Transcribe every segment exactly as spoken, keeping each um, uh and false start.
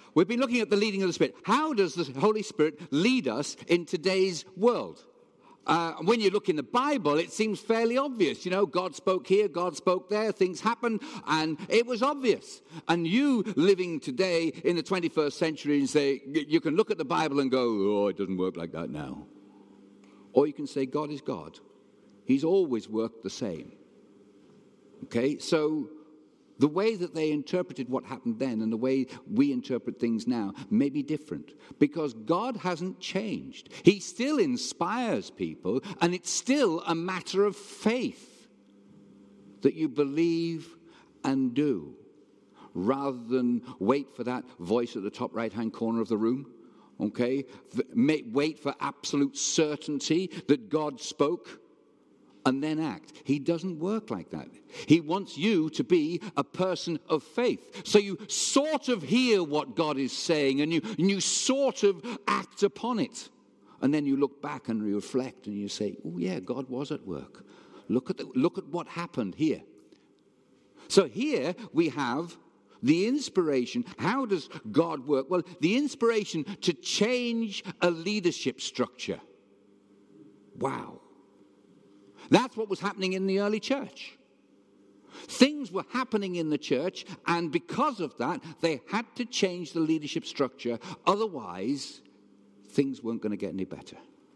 We've been looking at the leading of the Spirit. How does the Holy Spirit lead us in today's world? Uh, when you look in the Bible, it seems fairly obvious. You know, God spoke here, God spoke there, things happened, and it was obvious. And you living today in the twenty-first century and say, you can look at the Bible and go, oh, it doesn't work like that now. Or you can say, God is God. He's always worked the same. Okay, so the way that they interpreted what happened then and the way we interpret things now may be different, because God hasn't changed. He still inspires people, and it's still a matter of faith that you believe and do, rather than wait for that voice at the top right-hand corner of the room. Okay, wait for absolute certainty that God spoke, and then act. He doesn't work like that. He wants you to be a person of faith. So you sort of hear what God is saying, and you, and you sort of act upon it. And then you look back and you reflect and you say, oh yeah, God was at work. Look at the, look at what happened here. So here we have the inspiration. How does God work? Well, the inspiration to change a leadership structure. Wow. That's what was happening in the early church. Things were happening in the church, and because of that, they had to change the leadership structure. Otherwise, things weren't going to get any better.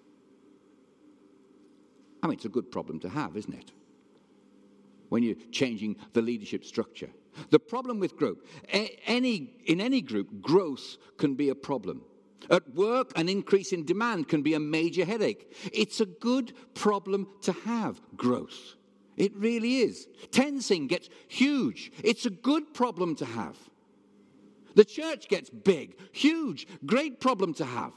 I mean, it's a good problem to have, isn't it? When you're changing the leadership structure. The problem with growth, any, in any group, growth can be a problem. At work, an increase in demand can be a major headache. It's a good problem to have, growth. It really is. Tenzing gets huge. It's a good problem to have. The church gets big, huge, great problem to have.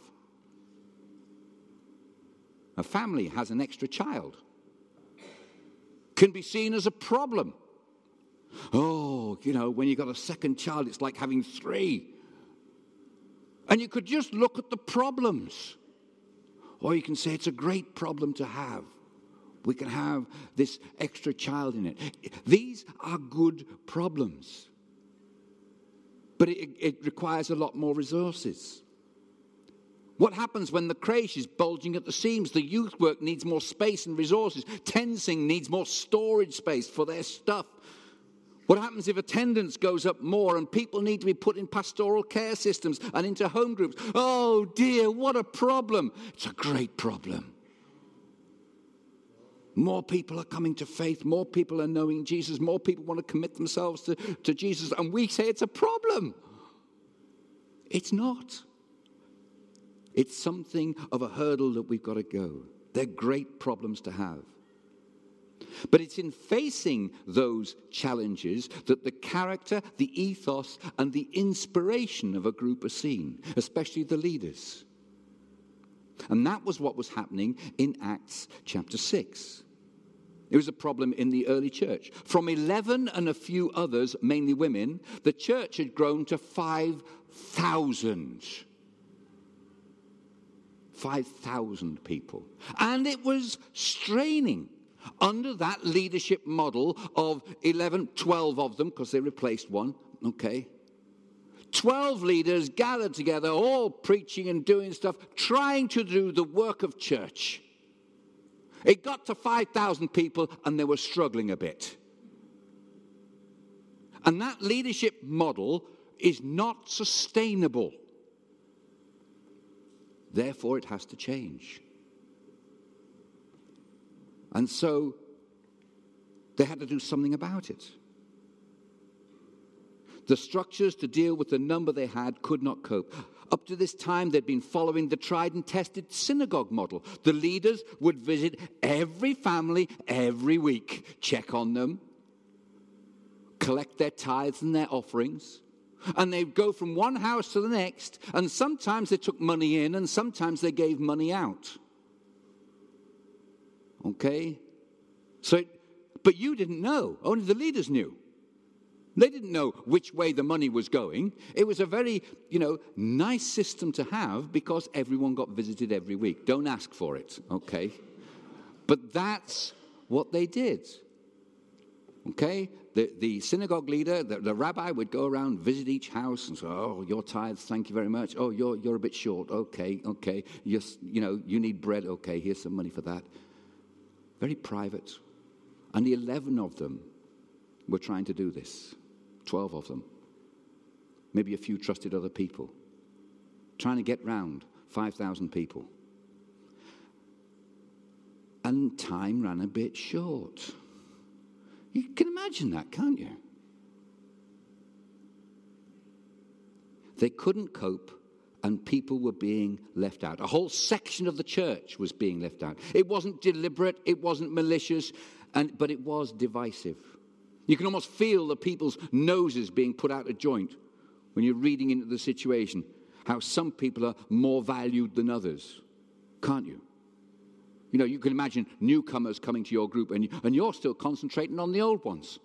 A family has an extra child. Can be seen as a problem. Oh, you know, when you've got a second child, it's like having three. And you could just look at the problems. Or you can say it's a great problem to have. We can have this extra child in it. These are good problems. But it, it requires a lot more resources. What happens when the creche is bulging at the seams? The youth work needs more space and resources. Tenzing needs more storage space for their stuff. What happens if attendance goes up more and people need to be put in pastoral care systems and into home groups? Oh dear, what a problem. It's a great problem. More people are coming to faith. More people are knowing Jesus. More people want to commit themselves to, to Jesus. And we say it's a problem. It's not. It's something of a hurdle that we've got to go. They're great problems to have. But it's in facing those challenges that the character, the ethos, and the inspiration of a group are seen, especially the leaders. And that was what was happening in Acts chapter six. It was a problem in the early church. From eleven and a few others, mainly women, the church had grown to five thousand. five thousand people. And it was straining. Under that leadership model of eleven, twelve of them, because they replaced one, okay? twelve leaders gathered together, all preaching and doing stuff, trying to do the work of church. It got to five thousand people, and they were struggling a bit. And that leadership model is not sustainable. Therefore, it has to change. And so they had to do something about it. The structures to deal with the number they had could not cope. Up to this time, they'd been following the tried and tested synagogue model. The leaders would visit every family every week, check on them, collect their tithes and their offerings, and they'd go from one house to the next, and sometimes they took money in and sometimes they gave money out. Okay? So, it, but you didn't know. Only the leaders knew. They didn't know which way the money was going. It was a very, you know, nice system to have because everyone got visited every week. Don't ask for it, okay? But that's what they did. Okay? The, the synagogue leader, the, the rabbi would go around, visit each house and say, oh, your tithes, thank you very much. Oh, you're you're a bit short. Okay, okay. You're, you know, you need bread. Okay, here's some money for that. Very private. And the eleven of them were trying to do this. Twelve of them. Maybe a few trusted other people. Trying to get round five thousand people. And time ran a bit short. You can imagine that, can't you? They couldn't cope, and people were being left out. A whole section of the church was being left out. It wasn't deliberate, it wasn't malicious, and but it was divisive. You can almost feel the people's noses being put out of joint when you're reading into the situation, how some people are more valued than others. Can't you? You know, you can imagine newcomers coming to your group and, you, and you're still concentrating on the old ones.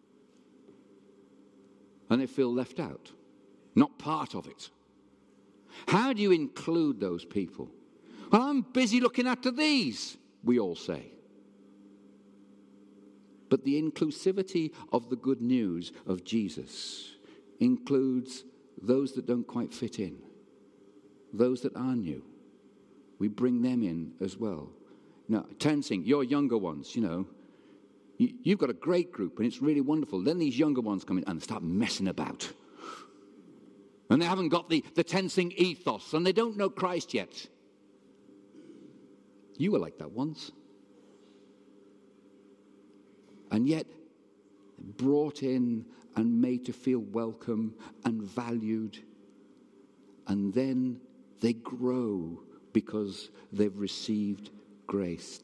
And they feel left out, not part of it. How do you include those people? Well, I'm busy looking after these, we all say. But the inclusivity of the good news of Jesus includes those that don't quite fit in, those that are new. We bring them in as well. No, Tenzing, your younger ones, you know, you, you've got a great group and it's really wonderful. Then these younger ones come in and start messing about. And they haven't got the, the Tenzing ethos and they don't know Christ yet. You were like that once. And yet, brought in and made to feel welcome and valued. And then they grow because they've received grace.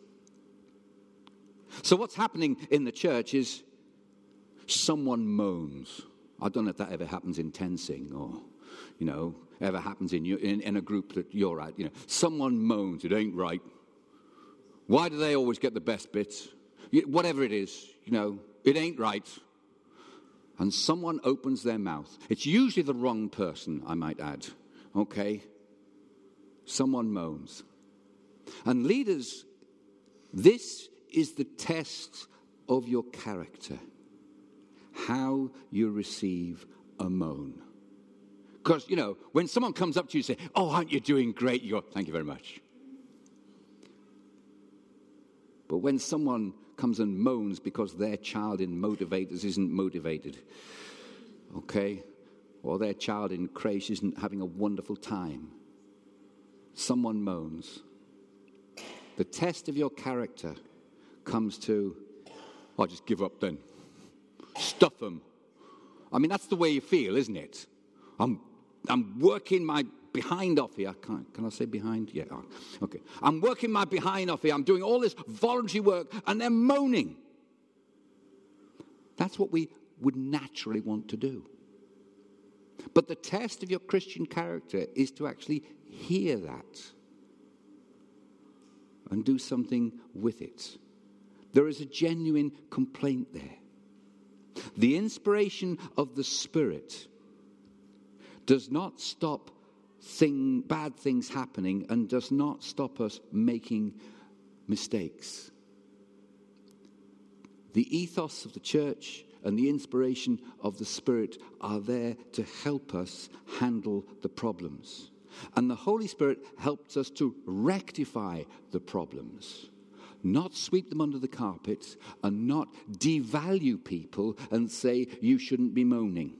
So what's happening in the church is someone moans. I don't know if that ever happens in Tenzing or, you know, ever happens in, you, in in a group that you're at. You know, someone moans. It ain't right. Why do they always get the best bits? Whatever it is, you know, it ain't right. And someone opens their mouth. It's usually the wrong person, I might add. Okay? Someone moans. And leaders, this is the test of your character. How you receive a moan. Because, you know, when someone comes up to you and say, oh, aren't you doing great? You go, thank you very much. But when someone comes and moans because their child in motivators isn't motivated, okay, or their child in creche isn't having a wonderful time, someone moans. The test of your character comes to, I'll just give up then. Stuff them. I mean, that's the way you feel, isn't it? I'm, I'm working my behind off here. I can't, can I say behind? Yeah, okay. I'm working my behind off here. I'm doing all this voluntary work, and they're moaning. That's what we would naturally want to do. But the test of your Christian character is to actually hear that and do something with it. There is a genuine complaint there. The inspiration of the Spirit does not stop thing, bad things happening and does not stop us making mistakes. The ethos of the church and the inspiration of the Spirit are there to help us handle the problems. And the Holy Spirit helps us to rectify the problems, not sweep them under the carpet and not devalue people and say, you shouldn't be moaning.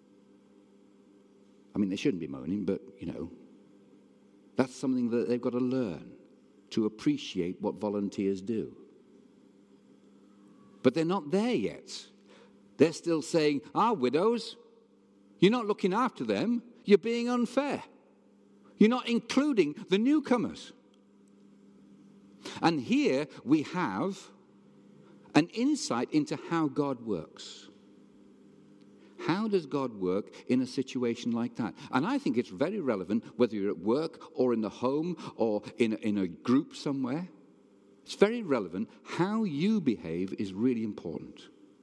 I mean, they shouldn't be moaning, but, you know, that's something that they've got to learn to appreciate what volunteers do. But they're not there yet. They're still saying, our widows, you're not looking after them, you're being unfair. You're not including the newcomers. And here we have an insight into how God works. How does God work in a situation like that? And I think it's very relevant whether you're at work or in the home or in, in a group somewhere. It's very relevant. How you behave is really important.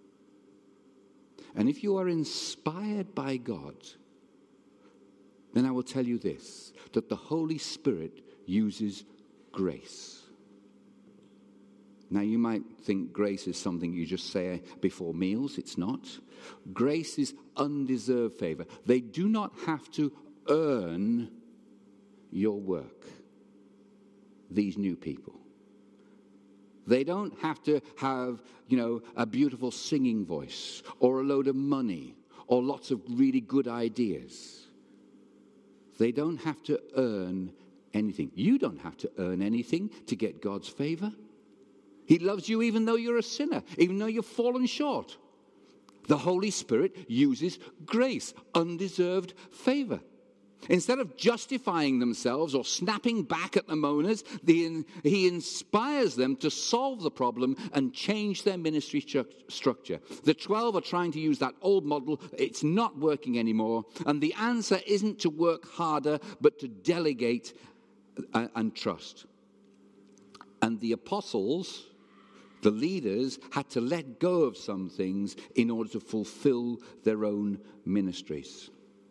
And if you are inspired by God, then I will tell you this, that the Holy Spirit uses grace. Now, you might think grace is something you just say before meals. It's not. Grace is undeserved favor. They do not have to earn your work, these new people. They don't have to have, you know, a beautiful singing voice or a load of money or lots of really good ideas. They don't have to earn anything. You don't have to earn anything to get God's favor. He loves you even though you're a sinner, even though you've fallen short. The Holy Spirit uses grace, undeserved favor. Instead of justifying themselves or snapping back at the moaners, the, he inspires them to solve the problem and change their ministry stru- structure. The twelve are trying to use that old model. It's not working anymore. And the answer isn't to work harder, but to delegate and, and trust. And the apostles, the leaders, had to let go of some things in order to fulfill their own ministries.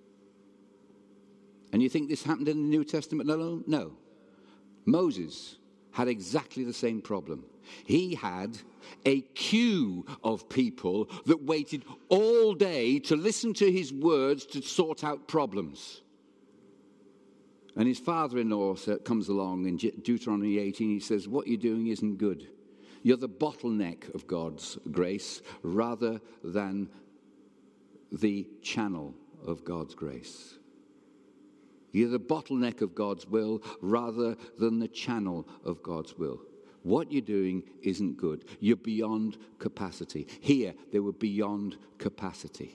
And you think this happened in the New Testament alone? No. Moses had exactly the same problem. He had a queue of people that waited all day to listen to his words to sort out problems. And his father-in-law comes along in Deuteronomy eighteen. He says, what you're doing isn't good. You're the bottleneck of God's grace rather than the channel of God's grace. You're the bottleneck of God's will rather than the channel of God's will. What you're doing isn't good. You're beyond capacity. Here, they were beyond capacity.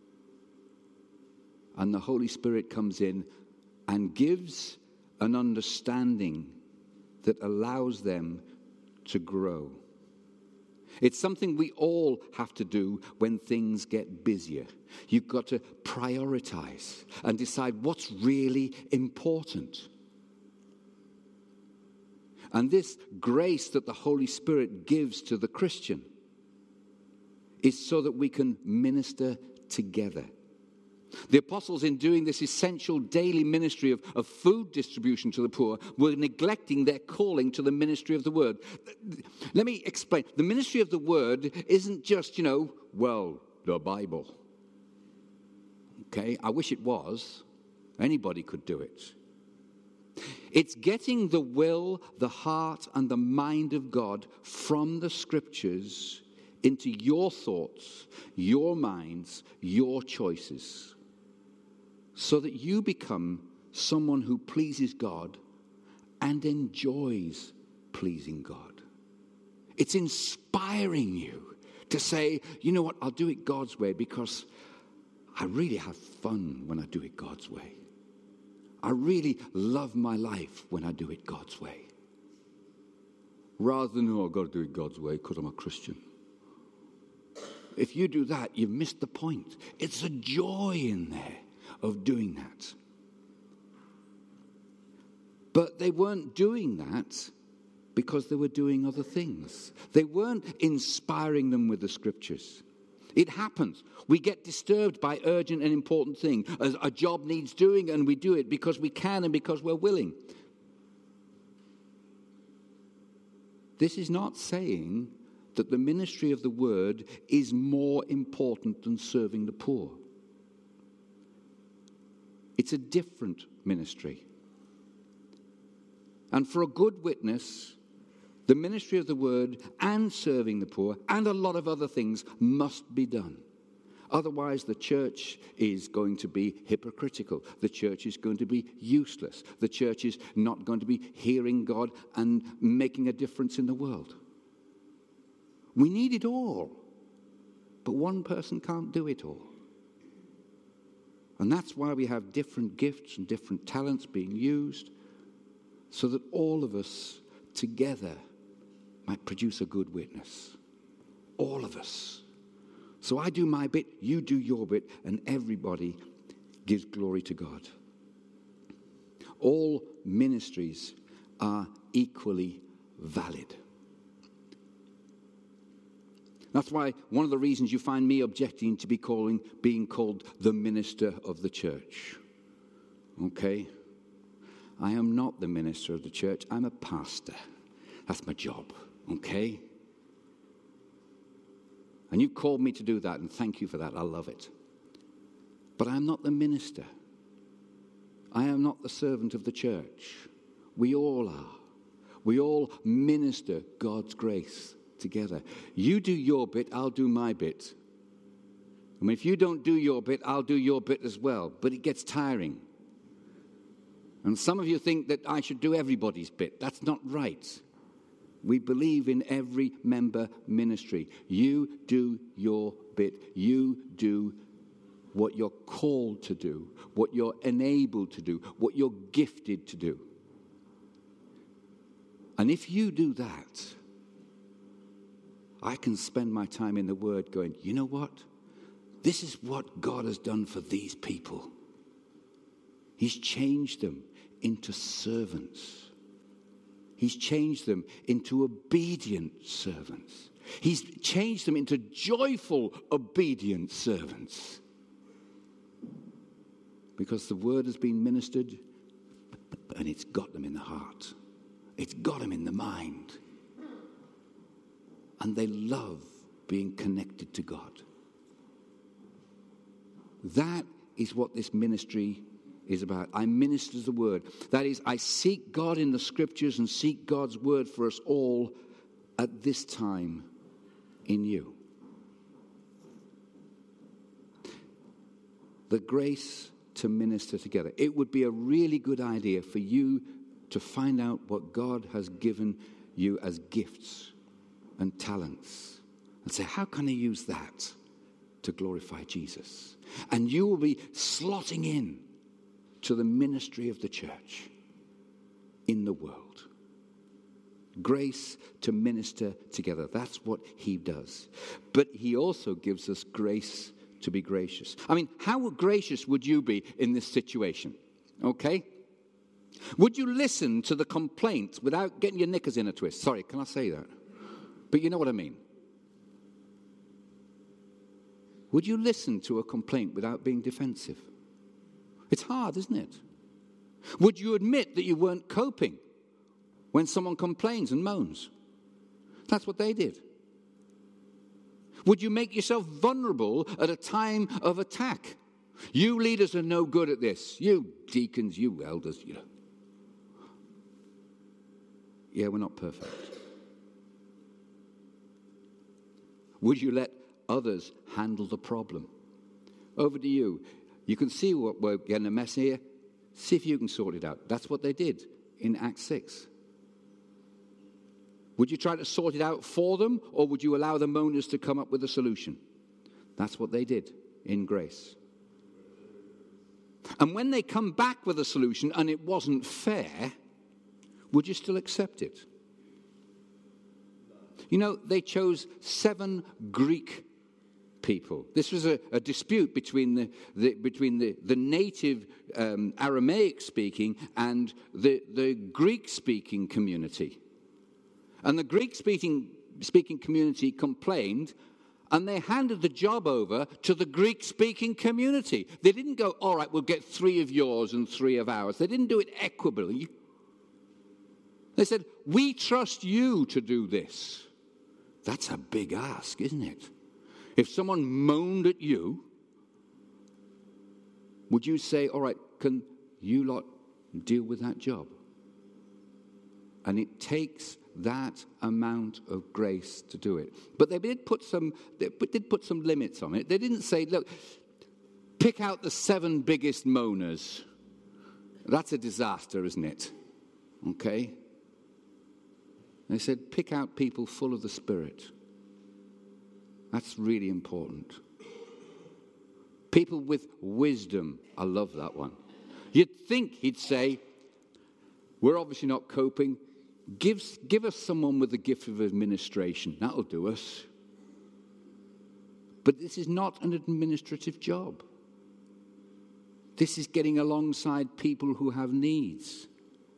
And the Holy Spirit comes in and gives an understanding that allows them to grow. It's something we all have to do when things get busier. You've got to prioritize and decide what's really important. And this grace that the Holy Spirit gives to the Christian is so that we can minister together. The apostles, in doing this essential daily ministry of, of food distribution to the poor, were neglecting their calling to the ministry of the word. Let me explain. The ministry of the word isn't just, you know, well, the Bible. Okay, I wish it was. Anybody could do it. It's getting the will, the heart, and the mind of God from the scriptures into your thoughts, your minds, your choices, so that you become someone who pleases God and enjoys pleasing God. It's inspiring you to say, you know what, I'll do it God's way because I really have fun when I do it God's way. I really love my life when I do it God's way. Rather than, oh, I've got to do it God's way because I'm a Christian. If you do that, you've missed the point. It's a joy in there of doing that. But they weren't doing that because they were doing other things. They weren't inspiring them with the scriptures. It happens. We get disturbed by urgent and important thing. A, a job needs doing and we do it because we can and because we're willing. This is not saying that the ministry of the word is more important than serving the poor. It's a different ministry. And for a good witness, the ministry of the word and serving the poor and a lot of other things must be done. Otherwise, the church is going to be hypocritical. The church is going to be useless. The church is not going to be hearing God and making a difference in the world. We need it all, but one person can't do it all. And that's why we have different gifts and different talents being used, so that all of us together might produce a good witness. All of us. So I do my bit, you do your bit, and everybody gives glory to God. All ministries are equally valid. That's why one of the reasons you find me objecting to be calling, being called the minister of the church. Okay? I am not the minister of the church. I'm a pastor. That's my job. Okay? And you've called me to do that, and thank you for that. I love it. But I'm not the minister. I am not the servant of the church. We all are. We all minister God's grace together. You do your bit, I'll do my bit. I mean, if you don't do your bit, I'll do your bit as well. But it gets tiring. And some of you think that I should do everybody's bit. That's not right. We believe in every member ministry. You do your bit. You do what you're called to do, what you're enabled to do, what you're gifted to do. And if you do that, I can spend my time in the Word going, you know what? This is what God has done for these people. He's changed them into servants. He's changed them into obedient servants. He's changed them into joyful, obedient servants. Because the word has been ministered and it's got them in the heart. It's got them in the mind. And they love being connected to God. That is what this ministry is about. I minister the word. That is, I seek God in the scriptures and seek God's word for us all at this time in you. The grace to minister together. It would be a really good idea for you to find out what God has given you as gifts and talents and say, how can I use that to glorify Jesus? And you will be slotting in to the ministry of the church in the world. Grace to minister together. That's what he does. But he also gives us grace to be gracious. I mean, how gracious would you be in this situation? Okay? Would you listen to the complaint without getting your knickers in a twist? Sorry, can I say that? But you know what I mean. Would you listen to a complaint without being defensive? It's hard, isn't it? Would you admit that you weren't coping when someone complains and moans? That's what they did. Would you make yourself vulnerable at a time of attack? You leaders are no good at this. You deacons, you elders, you know. Yeah, we're not perfect. Would you let others handle the problem? Over to you. You can see what we're getting a mess here. See if you can sort it out. That's what they did in Acts six. Would you try to sort it out for them, or would you allow the moaners to come up with a solution? That's what they did in grace. And when they come back with a solution and it wasn't fair, would you still accept it? You know, they chose seven Greek people. This was a, a dispute between the, the between the, the native um, Aramaic-speaking and the, the Greek-speaking community. And the Greek-speaking speaking community complained, and they handed the job over to the Greek-speaking community. They didn't go, all right, we'll get three of yours and three of ours. They didn't do it equitably. They said, we trust you to do this. That's a big ask, isn't it? If someone moaned at you, would you say, all right, can you lot deal with that job? And it takes that amount of grace to do it. But they did put some they did put some limits on it. They didn't say, look, pick out the seven biggest moaners. That's a disaster, isn't it? Okay? They said, pick out people full of the Spirit. That's really important. People with wisdom. I love that one. You'd think he'd say, we're obviously not coping. Give, give us someone with the gift of administration. That'll do us. But this is not an administrative job. This is getting alongside people who have needs.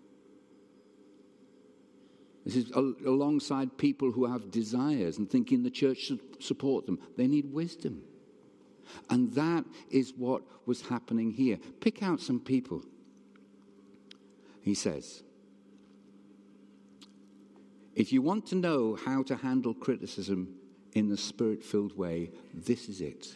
This is alongside people who have desires and thinking the church should support them. They need wisdom. And that is what was happening here. Pick out some people. He says, if you want to know how to handle criticism in the Spirit-filled way, this is it.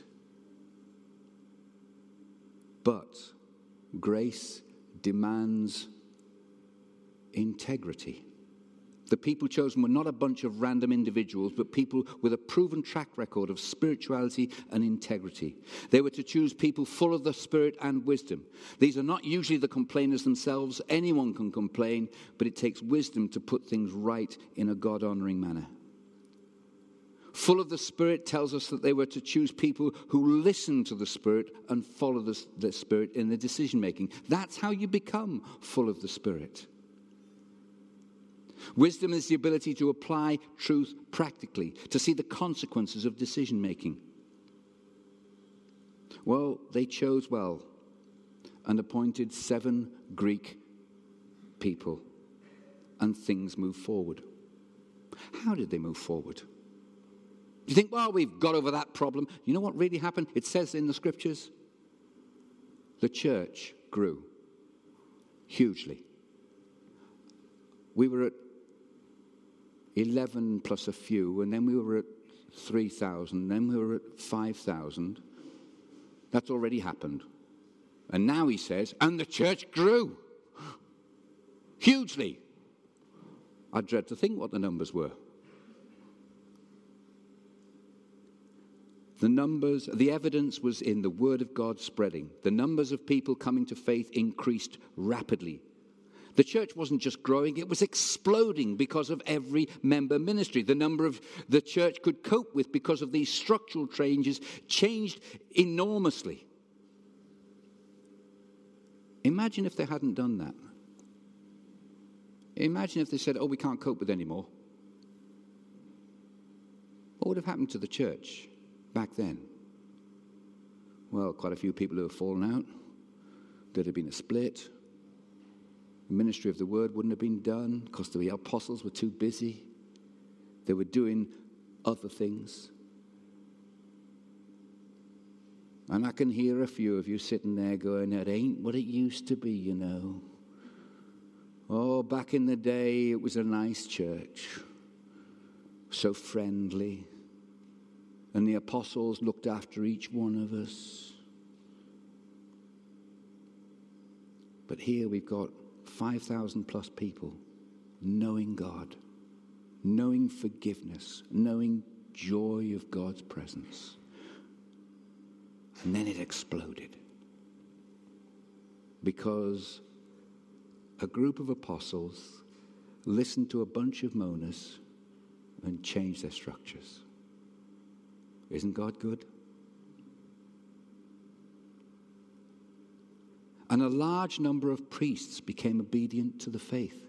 But grace demands integrity. The people chosen were not a bunch of random individuals, but people with a proven track record of spirituality and integrity. They were to choose people full of the Spirit and wisdom. These are not usually the complainers themselves. Anyone can complain, but it takes wisdom to put things right in a God-honoring manner. Full of the Spirit tells us that they were to choose people who listen to the Spirit and follow the, the Spirit in their decision-making. That's how you become full of the Spirit. Wisdom is the ability to apply truth practically, to see the consequences of decision-making. Well, they chose well and appointed seven Greek people, and things moved forward. How did they move forward? Do you think, well, we've got over that problem? You know what really happened? It says in the scriptures, the church grew hugely. We were at eleven plus a few, and then we were at three thousand, then we were at five thousand. That's already happened. And now he says, and the church grew hugely. I dread to think what the numbers were. The numbers, the evidence was in the Word of God spreading. The numbers of people coming to faith increased rapidly. The church wasn't just growing, it was exploding because of every member ministry. The number of the church could cope with because of these structural changes changed enormously. Imagine if they hadn't done that. Imagine if they said, oh, we can't cope with it anymore. What would have happened to the church back then? Well, quite a few people who have fallen out. There'd have been a split. The ministry of the word wouldn't have been done because the apostles were too busy. They were doing other things. And I can hear a few of you sitting there going, it ain't what it used to be, you know. Oh, back in the day, it was a nice church. So friendly. And the apostles looked after each one of us. But here we've got five thousand plus people knowing God, knowing forgiveness, knowing joy of God's presence. And then it exploded. Because a group of apostles listened to a bunch of moaners and changed their structures. Isn't God good? And a large number of priests became obedient to the faith,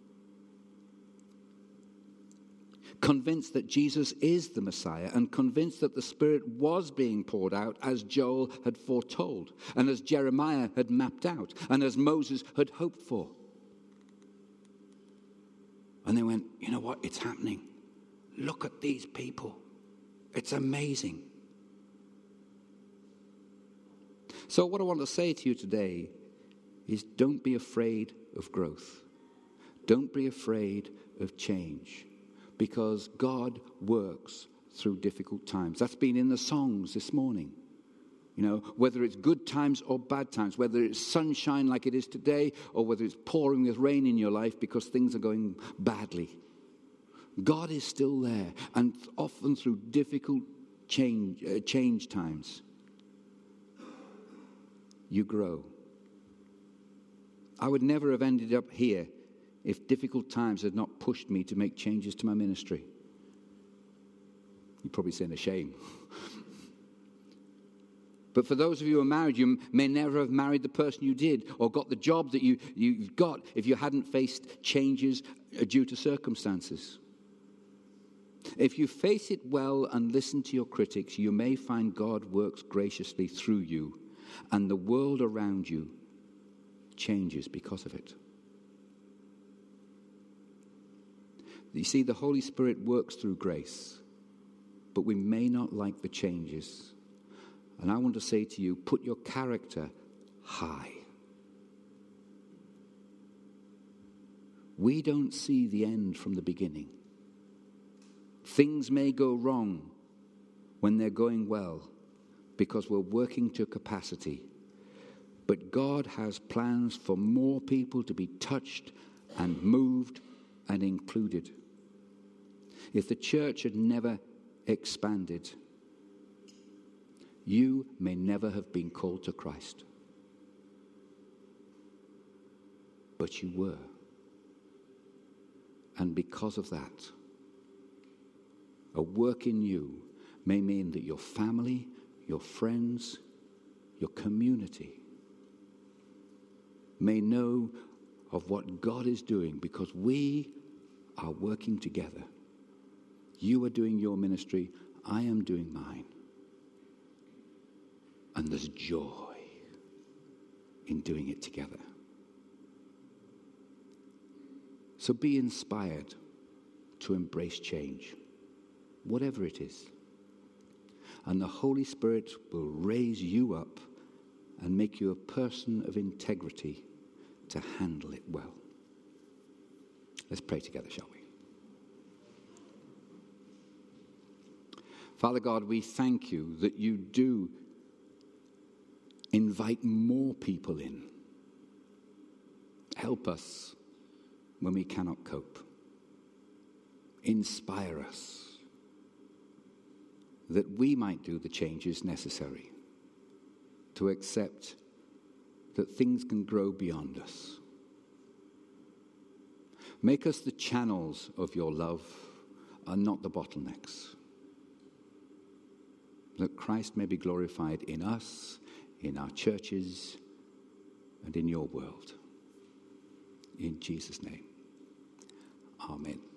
convinced that Jesus is the Messiah and convinced that the Spirit was being poured out as Joel had foretold and as Jeremiah had mapped out and as Moses had hoped for. And they went, you know what? It's happening. Look at these people. It's amazing. So what I want to say to you today is don't be afraid of growth. Don't be afraid of change, because God works through difficult times. That's been in the songs this morning. You know, whether it's good times or bad times, whether it's sunshine like it is today, or whether it's pouring with rain in your life because things are going badly. God is still there, and often through difficult change, uh, change times, you grow. I would never have ended up here if difficult times had not pushed me to make changes to my ministry. You're probably saying a shame. But for those of you who are married, you may never have married the person you did or got the job that you, you got if you hadn't faced changes due to circumstances. If you face it well and listen to your critics, you may find God works graciously through you, and the world around you changes because of it. You see, the Holy Spirit works through grace, but we may not like the changes. And I want to say to you, put your character high. We don't see the end from the beginning. Things may go wrong when they're going well because we're working to capacity. But God has plans for more people to be touched and moved and included. If the church had never expanded, you may never have been called to Christ. But you were. And because of that, a work in you may mean that your family, your friends, your community may know of what God is doing because we are working together. You are doing your ministry, I am doing mine. And there's joy in doing it together. So be inspired to embrace change, whatever it is. And the Holy Spirit will raise you up and make you a person of integrity to handle it well. Let's pray together, shall we? Father God, we thank you that you do invite more people in. Help us when we cannot cope. Inspire us that we might do the changes necessary to accept that things can grow beyond us. Make us the channels of your love and not the bottlenecks. That Christ may be glorified in us, in our churches, and in your world. In Jesus' name, amen.